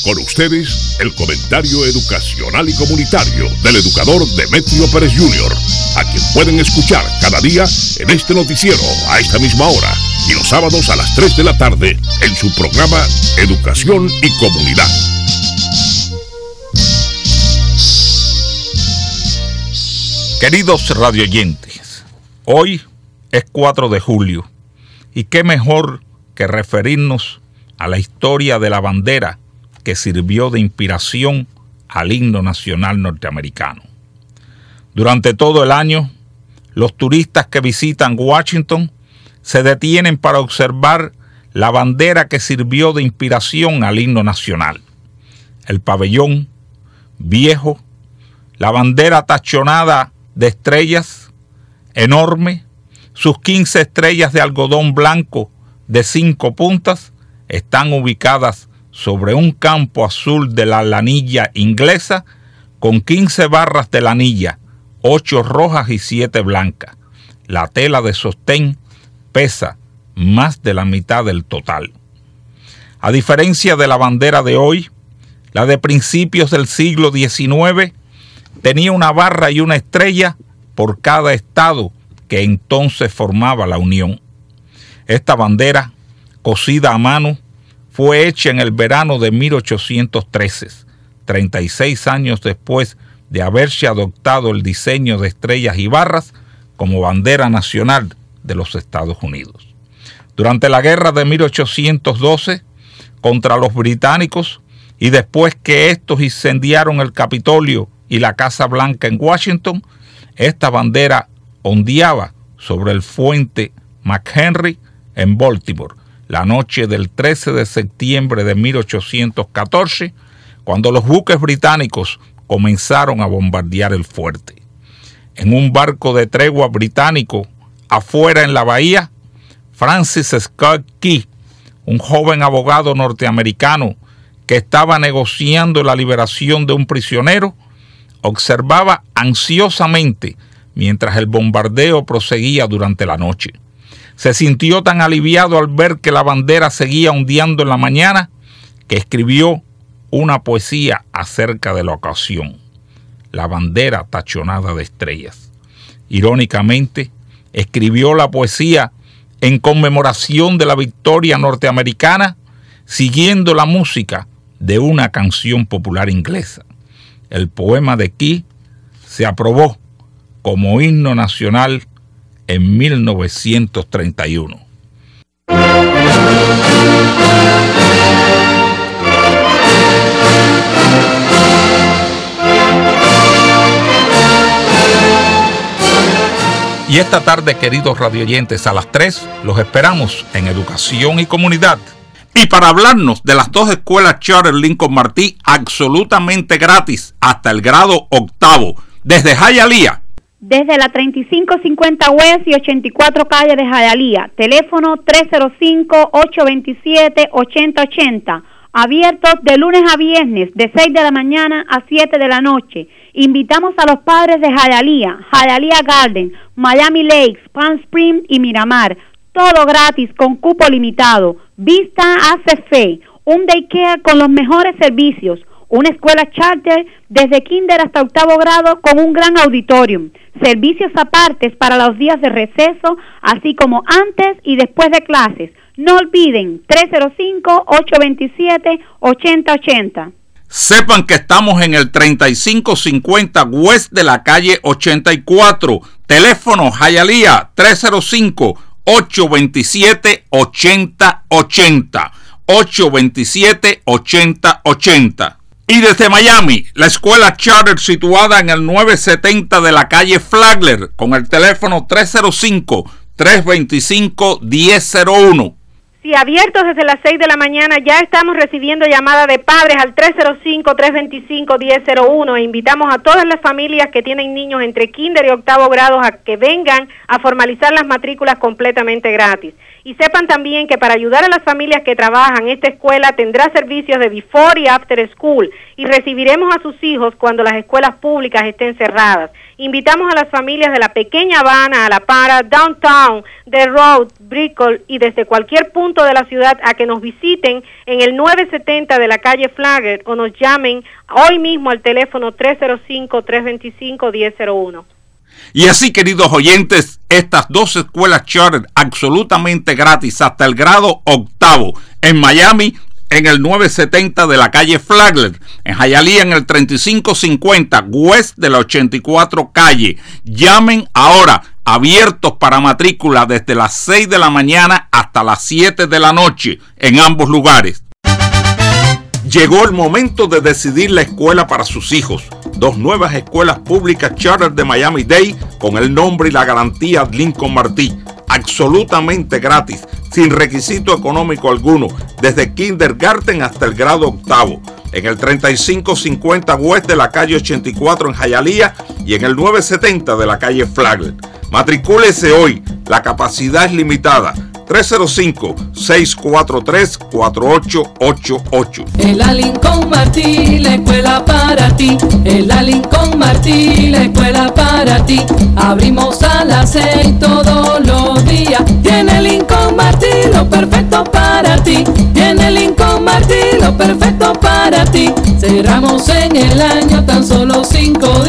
Con ustedes, el comentario educacional y comunitario del educador Demetrio Pérez Jr., a quien pueden escuchar cada día en este noticiero a esta misma hora y los sábados a las 3 de la tarde en su programa Educación y Comunidad. Queridos radioyentes, hoy es 4 de julio y qué mejor que referirnos a la historia de la bandera que sirvió de inspiración al himno nacional norteamericano. Durante todo el año, los turistas que visitan Washington se detienen para observar la bandera que sirvió de inspiración al himno nacional. El pabellón viejo, la bandera tachonada de estrellas, enorme, sus 15 estrellas de algodón blanco de 5 puntas están ubicadas sobre un campo azul de la lanilla inglesa con 15 barras de lanilla, 8 rojas y 7 blancas. La tela de sostén pesa más de la mitad del total. A diferencia de la bandera de hoy, la de principios del siglo XIX tenía una barra y una estrella por cada estado que entonces formaba la Unión. Esta bandera, cosida a mano, fue hecha en el verano de 1813, 36 años después de haberse adoptado el diseño de estrellas y barras como bandera nacional de los Estados Unidos. Durante la guerra de 1812 contra los británicos y después que estos incendiaron el Capitolio y la Casa Blanca en Washington, esta bandera ondeaba sobre el puente McHenry en Baltimore, la noche del 13 de septiembre de 1814, cuando los buques británicos comenzaron a bombardear el fuerte. En un barco de tregua británico afuera en la bahía, Francis Scott Key, un joven abogado norteamericano que estaba negociando la liberación de un prisionero, observaba ansiosamente mientras el bombardeo proseguía durante la noche. Se sintió tan aliviado al ver que la bandera seguía ondeando en la mañana que escribió una poesía acerca de la ocasión, la bandera tachonada de estrellas. Irónicamente, escribió la poesía en conmemoración de la victoria norteamericana, siguiendo la música de una canción popular inglesa. El poema de Key se aprobó como himno nacional en 1931. Y esta tarde, queridos radioyentes, a las 3 los esperamos en Educación y Comunidad. Y para hablarnos de las 2 escuelas charter Lincoln Martí absolutamente gratis hasta el grado 8º, desde Hialeah. Desde la 3550 West y 84 calle de Hialeah. Teléfono 305-827-8080. Abiertos de lunes a viernes, de 6 de la mañana a 7 de la noche. Invitamos a los padres de Hialeah, Hialeah Garden, Miami Lakes, Palm Springs y Miramar. Todo gratis con cupo limitado. Vista hace fe. Un daycare con los mejores servicios. Una escuela charter desde kinder hasta 8º grado con un gran auditorium. Servicios apartes para los días de receso, así como antes y después de clases. No olviden, 305-827-8080. Sepan que estamos en el 3550 West de la calle 84. Teléfono Hialeah 305-827-8080. 827-8080. Y desde Miami, la escuela charter situada en el 970 de la calle Flagler con el teléfono 305-325-1001. Sí, abiertos desde las 6 de la mañana, ya estamos recibiendo llamadas de padres al 305-325-1001 e invitamos a todas las familias que tienen niños entre kinder y 8º grado a que vengan a formalizar las matrículas completamente gratis. Y sepan también que para ayudar a las familias que trabajan, esta escuela tendrá servicios de before y after school y recibiremos a sus hijos cuando las escuelas públicas estén cerradas. Invitamos a las familias de la Pequeña Habana, a La Para, Downtown, The Road, Brickell y desde cualquier punto de la ciudad a que nos visiten en el 970 de la calle Flagler o nos llamen hoy mismo al teléfono 305-325-1001. Y así, queridos oyentes, estas dos escuelas charter absolutamente gratis hasta el grado octavo en Miami, en el 970 de la calle Flagler, en Hialeah en el 3550 West de la 84 calle. Llamen ahora, abiertos para matrícula desde las 6 de la mañana hasta las 7 de la noche en ambos lugares. Llegó el momento de decidir la escuela para sus hijos. Dos nuevas escuelas públicas charter de Miami-Dade con el nombre y la garantía Lincoln Martí. Absolutamente gratis, sin requisito económico alguno, desde kindergarten hasta el grado octavo. En el 3550 West de la calle 84 en Hialeah y en el 970 de la calle Flagler. Matricúlese hoy, la capacidad es limitada. 305-643-4888. En la Lincoln Martí, la escuela para ti. En la Lincoln Martí, la escuela para ti. Abrimos a las 6 todos los días. Tiene Lincoln Martí lo perfecto para ti. Tiene Lincoln Martí lo perfecto para ti. Cerramos en el año tan solo 5 días.